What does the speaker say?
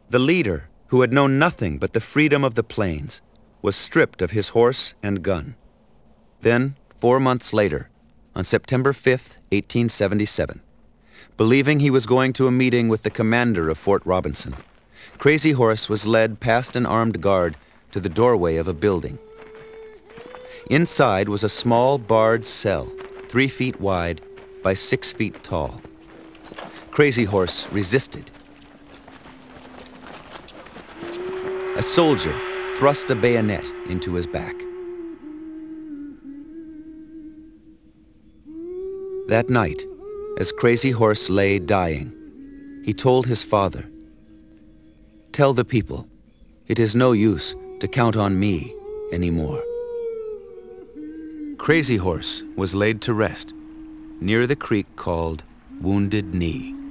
The leader, who had known nothing but the freedom of the plains, was stripped of his horse and gun. Then, 4 months later, on September 5th, 1877, believing he was going to a meeting with the commander of Fort Robinson, Crazy Horse was led past an armed guard to the doorway of a building. Inside was a small barred cell, 3 feet wide by 6 feet tall. Crazy Horse resisted. A soldier thrust a bayonet into his back. That night, as Crazy Horse lay dying, he told his father, "Tell the people, it is no use to count on me anymore." Crazy Horse was laid to rest near the creek called Wounded Knee.